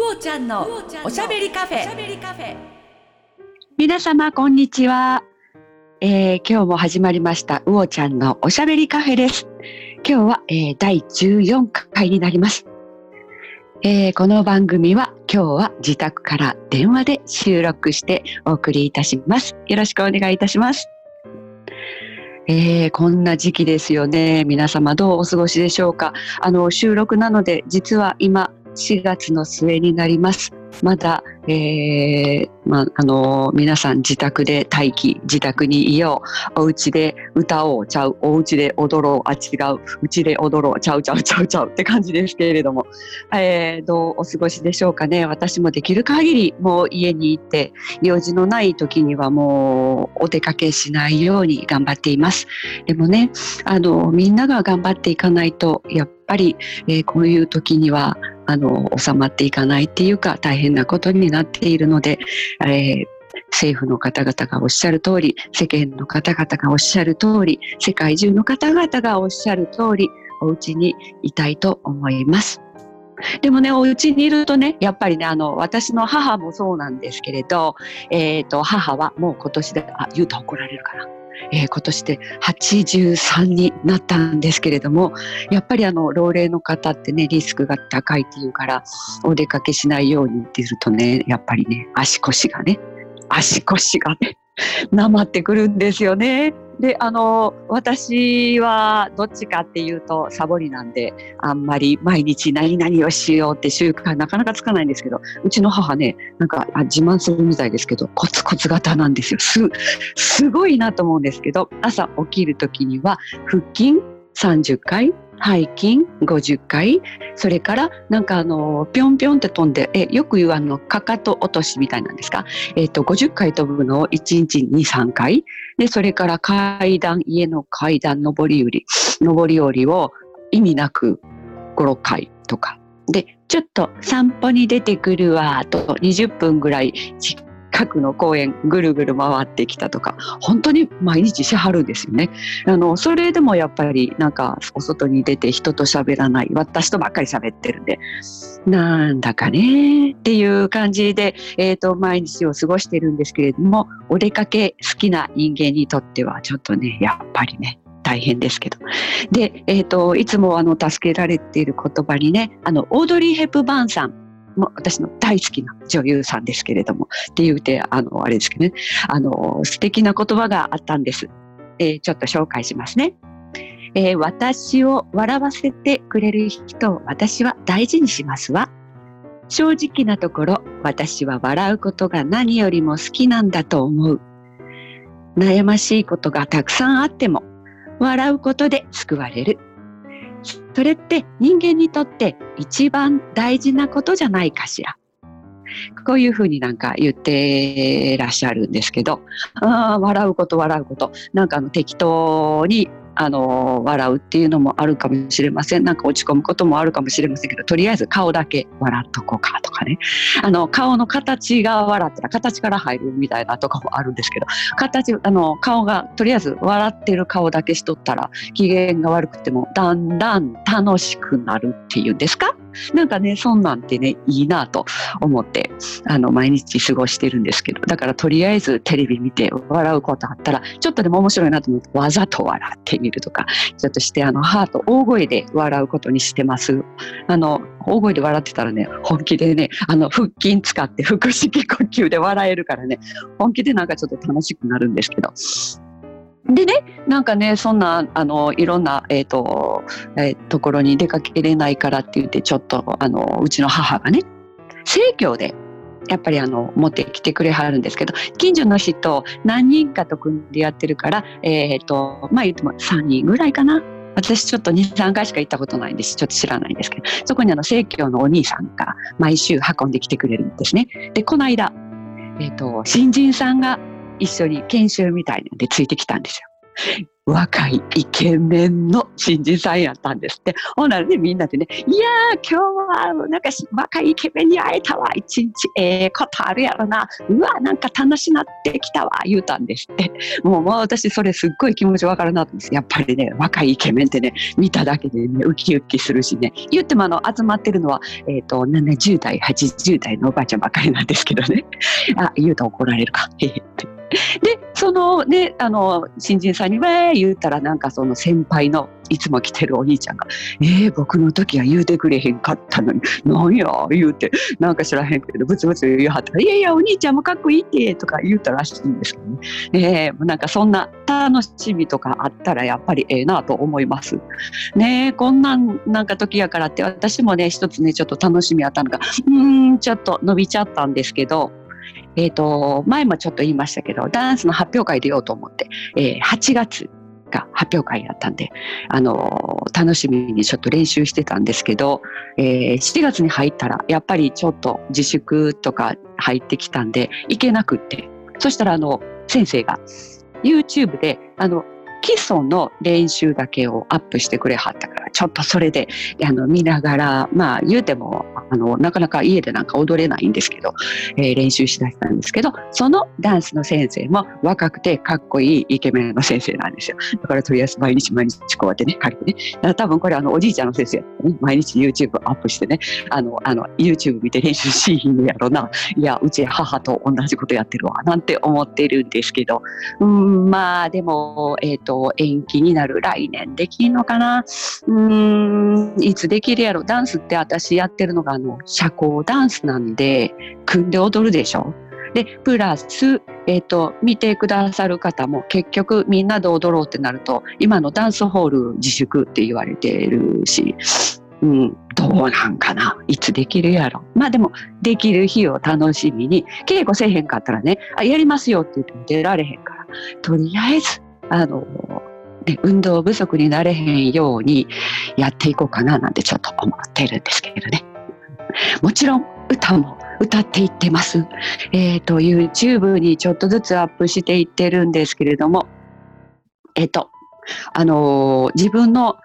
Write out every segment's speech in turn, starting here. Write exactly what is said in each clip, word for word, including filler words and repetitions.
おちゃんのおしゃべりカフェ。 皆様こんにちは、えー、今日も始まりましたうおちゃんのおしゃべりカフェです。今日は、えー、だいじゅうよんかいになります、えー、この番組は今日は自宅から電話で収録してお送りいたします。よろしくお願いいたします。えー、こんな時期ですよね。皆様どうお過ごしでしょうか。あの収録なので実は今しがつの末になります。まだ、えーまあ、あの皆さん自宅で待機、自宅にいよう、お家で歌おうちゃう、お家で踊ろう、あ違う、うちで踊ろうちゃうちゃうちゃうちゃうって感じですけれども、えー、どうお過ごしでしょうかね。私もできる限りもう家にいて、用事のない時にはもうお出かけしないように頑張っています。でもね、あのみんなが頑張っていかないとやっぱり、えー、こういう時にはあの収まっていかないっていうか大変なことになっているので、えー、政府の方々がおっしゃる通り、世間の方々がおっしゃる通り、世界中の方々がおっしゃる通り、お家にいたいと思います。でもね、お家にいるとね、やっぱりね、あの私の母もそうなんですけれど、えーと、母はもう今年で、あ、言うと怒られるかな、えー、今年ではちじゅうさんになったんですけれども、やっぱりあの老齢の方ってね、リスクが高いっていうからお出かけしないようにって言うとね、やっぱりね、足腰がね足腰がねなまってくるんですよね。で、あの私はどっちかっていうとサボりなんで、あんまり毎日何々をしようって習慣なかなかつかないんですけど、うちの母ね、なんかあ自慢するみたいですけど、コツコツ型なんですよ。すすごいなと思うんですけど、朝起きる時には腹筋さんじゅっかい、背筋ごじゅっかい、それからなんかあのぴょんぴょんって飛んで、えよく言うあのかかと落としみたいなんですか、えっとごじゅっかい飛ぶのをいちにちに、さんかいで、それから階段、家の階段上り下り上り下りを意味なくご、ろっかいとかで、ちょっと散歩に出てくるわとにじゅっぷんぐらい近くの公園ぐるぐる回ってきたとか、本当に毎日しはるんですよね。あのそれでもやっぱりなんかお外に出て人と喋らない、私とばっかり喋ってるんで、なんだかねっていう感じで、えーと、毎日を過ごしてるんですけれども、お出かけ好きな人間にとってはちょっとね、やっぱりね大変ですけど、で、えーと、いつもあの助けられている言葉にね、あのオードリー・ヘプバーンさんも私の大好きな女優さんですけれどもって言うて、あのあれですけどね、あの素敵な言葉があったんです、えー、ちょっと紹介しますね。えー、私を笑わせてくれる人を私は大事にしますわ。正直なところ、私は笑うことが何よりも好きなんだと思う。悩ましいことがたくさんあっても笑うことで救われる。それって人間にとって一番大事なことじゃないかしら。こういうふうになんか言ってらっしゃるんですけど、あ、笑うこと笑うことなんかあの適当にあの笑うっていうのもあるかもしれません。なんか落ち込むこともあるかもしれませんけど、とりあえず顔だけ笑っとこうかとかね、あの顔の形が笑ったら形から入るみたいなとかもあるんですけど、形あの顔がとりあえず笑ってる顔だけしとったら機嫌が悪くてもだんだん楽しくなるっていうんですか。なんかね、そんなんてねいいなと思ってあの毎日過ごしてるんですけど、だからとりあえずテレビ見て笑うことあったらちょっとでも面白いなと思ってわざと笑ってみるとかちょっとして、あのハート大声で笑うことにしてます。あの大声で笑ってたらね、本気でね、あの腹筋使って腹式呼吸で笑えるからね、本気でなんかちょっと楽しくなるんですけど、でね、なんかね、そんなあのいろんな、えーとえー、ところに出かけれないからって言って、ちょっとあのうちの母がね、生協でやっぱりあの持ってきてくれはるんですけど、近所の人何人かと組んでやってるから、えーとまあ言ってもさんにんぐらいかな。私ちょっとに、さんかいしか行ったことないんです、ちょっと知らないんですけど、そこにあの生協のお兄さんが毎週運んできてくれるんですね。で、この間、えーと新人さんが一緒に研修みたいなんでついてきたんですよ。 若いイケメンの新人さんやったんですって。ほんならね、みんなでね、いやー今日はなんか若いイケメンに会えたわ、一日ええことあるやろな、うわなんか楽しなってきたわ言うたんですって。もうもう私それすっごい気持ちわかるなと思うんです。やっぱりね、若いイケメンってね、見ただけでねウキウキするしね、言ってもあの集まってるのは、えー、とななじゅう代はちじゅう代のおばあちゃんばっかりなんですけどね。あ、言うと怒られるか。で、そのね、あの、新人さんにわー言うたら、なんかその先輩のいつも来てるお兄ちゃんが、えー、僕の時は言うてくれへんかったのに、なんや言うて、なんか知らへんけど、ブツブツ言うはったら、いやいや、お兄ちゃんもかっこいいって、とか言うたらしいんですけどね。えー、なんかそんな楽しみとかあったら、やっぱりええなと思います。ねえ、こんなんなんか時やからって、私もね、一つね、ちょっと楽しみあったのが、うーん、ちょっと伸びちゃったんですけど、えーと、前もちょっと言いましたけど、ダンスの発表会出ようと思って、えー、はちがつが発表会だったんで、あのー、楽しみにちょっと練習してたんですけど、えー、しちがつに入ったらやっぱりちょっと自粛とか入ってきたんで行けなくって、そしたらあの先生が YouTube であの基礎の練習だけをアップしてくれはったから、ちょっとそれであの見ながら、まあ言うてもあのなかなか家でなんか踊れないんですけど、えー、練習しだしたんですけど、そのダンスの先生も若くてかっこいいイケメンの先生なんですよ。だからとりあえず毎日毎日こうやってね借りてね、だから多分これあのおじいちゃんの先生やったね、毎日 YouTube アップしてね、あのあの YouTube 見て練習しひんやろな、いやうち母と同じことやってるわなんて思ってるんですけど、うん、まあでもえっと延期になる、来年できんのかな、うーん、いつできるやろ。ダンスって私やってるのがあの社交ダンスなんで組んで踊るでしょ。でプラス、えーと、見てくださる方も結局みんなで踊ろうってなると今のダンスホール自粛って言われてるし、うん、どうなんかな、いつできるやろ。まあでもできる日を楽しみに、稽古せえへんかったらね、あやりますよって言っても出られへんから、とりあえずあの、ね、運動不足になれへんようにやっていこうかななんてちょっと思ってるんですけどね。もちろん歌も歌っていってます。えっと YouTube にちょっとずつアップしていってるんですけれども、えっとあのー、自分の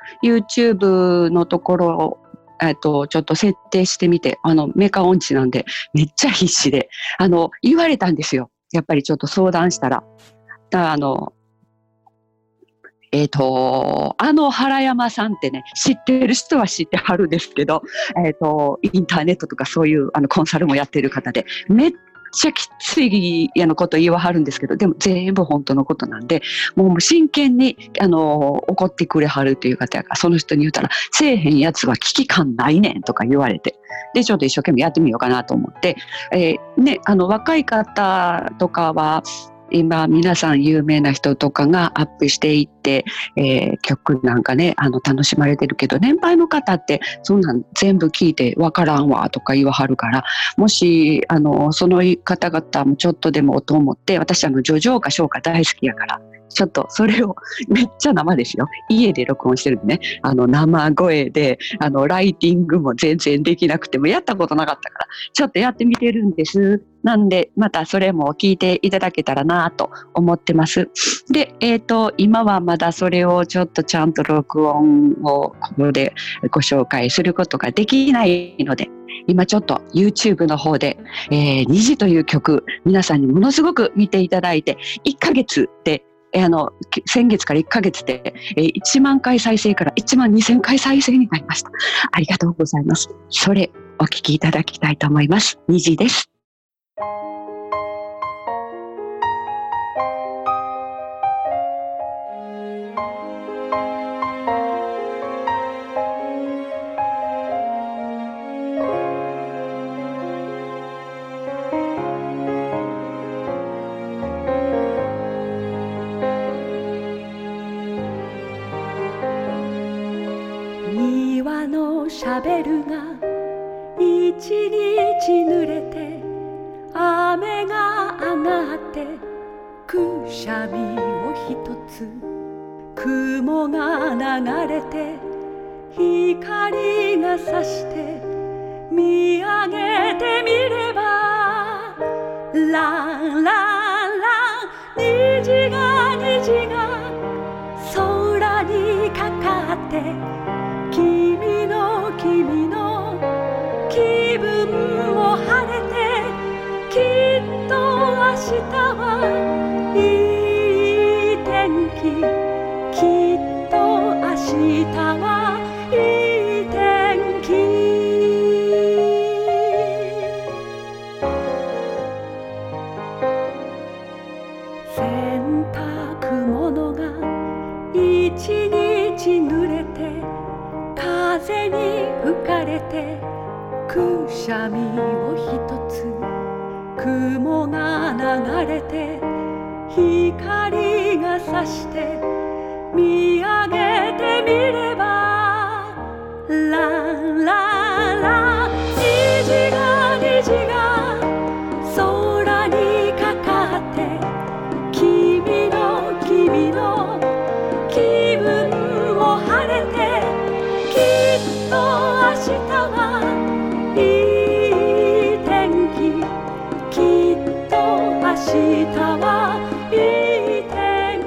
YouTube のところをえっとちょっと設定してみて、あのメーカー音痴なんでめっちゃ必死であの言われたんですよ。やっぱりちょっと相談したら、だあのえっと、あの原山さんってね、知ってる人は知ってはるんですけど、えっと、インターネットとかそういうあのコンサルもやってる方で、めっちゃきついやのこと言わはるんですけど、でも全部本当のことなんで、もう真剣にあの怒ってくれはるという方が、その人に言ったら、せえへんやつは危機感ないねんとか言われて、で、ちょっと一生懸命やってみようかなと思って、えー、ね、あの若い方とかは、今皆さん有名な人とかがアップしていって、えー、曲なんかねあの楽しまれてるけど、年配の方ってそんなん全部聞いてわからんわとか言わはるから、もしあのその方々もちょっとでもと思って、私あの叙情歌唱歌大好きやから、ちょっとそれをめっちゃ生ですよ、家で録音してるんでね、あの生声であのライティングも全然できなくてもやったことなかったからちょっとやってみてるんです。なんでまたそれも聞いていただけたらなと思ってます。で、えーと、今はまだそれをちょっとちゃんと録音をここでご紹介することができないので、今ちょっと YouTube の方で、えー、虹という曲皆さんにものすごく見ていただいて、いっかげつであの先月からいっかげつでいちまんかい再生からいちまんにせんかい再生になりました。ありがとうございます。それお聞きいただきたいと思います。虹です。 庭のシャベルが一日濡れて、雨が上がってくしゃみをひとつ、雲が流れて光が差して見上げてみれば、ランランラン、虹が虹がて君の君の気分も晴れてきっと明日はいい天気きっと明日はいい天気洗濯物が一日濡れて風に吹かれてくしゃみを一つ雲が流れて光が差して見上げてみればラララ虹が虹が空にかかって君の君の気分も晴れてきっと明日はいい天気きっと明日はいい天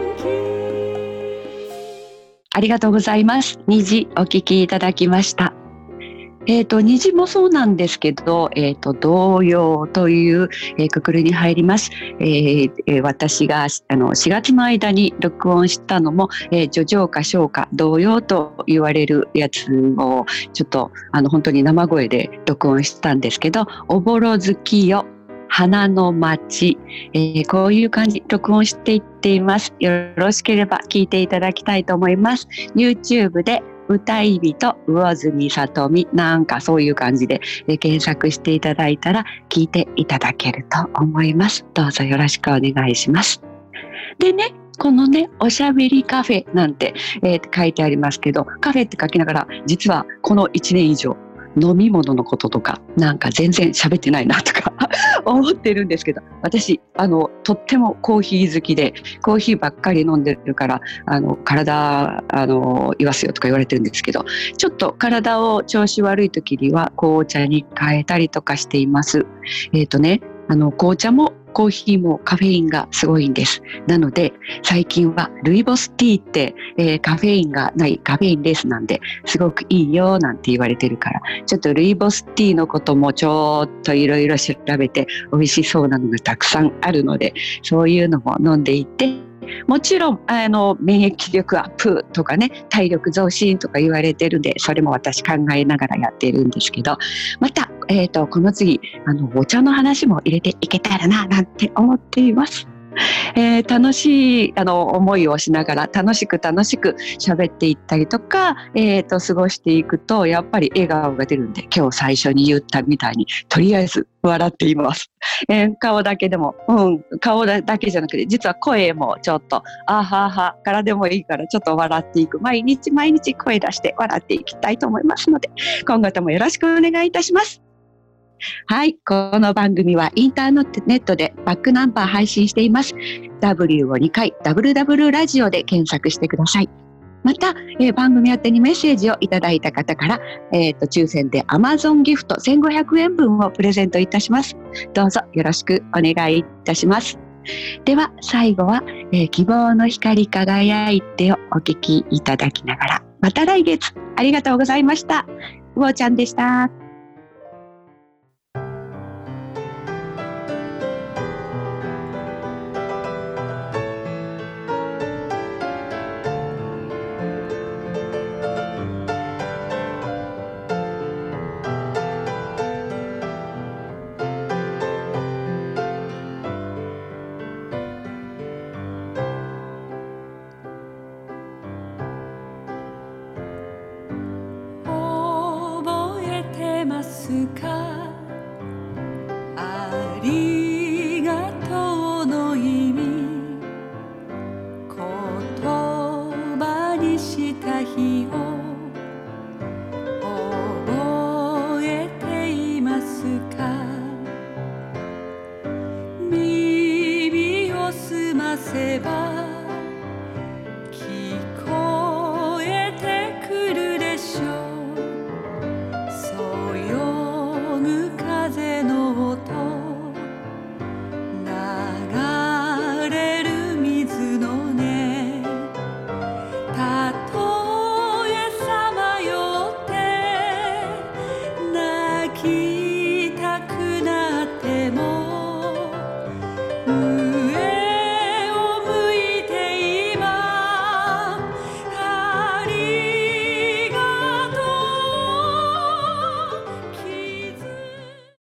気。 ありがとうございます。虹お聞きいただきました。えっと、虹もそうなんですけど、えっと、童謡という、えー、くくりに入ります。えーえー、私があのしがつの間に録音したのも、えー、叙情歌唱歌童謡と言われるやつをちょっとあの本当に生声で録音したんですけど、おぼろ月よ花の町、えー、こういう感じ録音していっています。よろしければ聞いていただきたいと思います。 YouTube で歌い人魚住さとみなんかそういう感じで、えー、検索していただいたら聞いていただけると思います。どうぞよろしくお願いします。でね、このねおしゃべりカフェなんて、えー、書いてありますけど、カフェって書きながら実はこのいちねん以上飲み物のこととかなんか全然喋ってないなとか思ってるんですけど、私あのとってもコーヒー好きでコーヒーばっかり飲んでるからあの体あの言わすよとか言われてるんですけど、ちょっと体を調子悪い時には紅茶に変えたりとかしています。えっとねあの紅茶もコーヒーもカフェインがすごいんです。なので最近はルイボスティーって、えー、カフェインがないカフェインレスなんですごくいいよなんて言われてるから、ちょっとルイボスティーのこともちょっといろいろ調べて美味しそうなのがたくさんあるので、そういうのも飲んでいって、もちろんあの免疫力アップとかね体力増進とか言われてるんで、それも私考えながらやってるんですけど、また、えーと、この次あのお茶の話も入れていけたらななんて思っています。えー、楽しいあの思いをしながら楽しく楽しく喋っていったりとか、えー、と過ごしていくとやっぱり笑顔が出るんで、今日最初に言ったみたいにとりあえず笑っています。えー、顔だけでも、うん、顔だけじゃなくて実は声もちょっとあははからでもいいからちょっと笑っていく、毎日毎日声出して笑っていきたいと思いますので、今後ともよろしくお願いいたします。はい、この番組はインターネットでバックナンバー配信しています。 ダブリュー をにかい ダブリューダブリュー ラジオで検索してください。また、えー、番組宛てにメッセージをいただいた方から、えー、と抽選で Amazon ギフトせんごひゃくえんぶんをプレゼントいたします。どうぞよろしくお願いいたします。では最後は、えー、希望の光輝いてをお聞きいただきながら、また来月ありがとうございました。うおちゃんでした。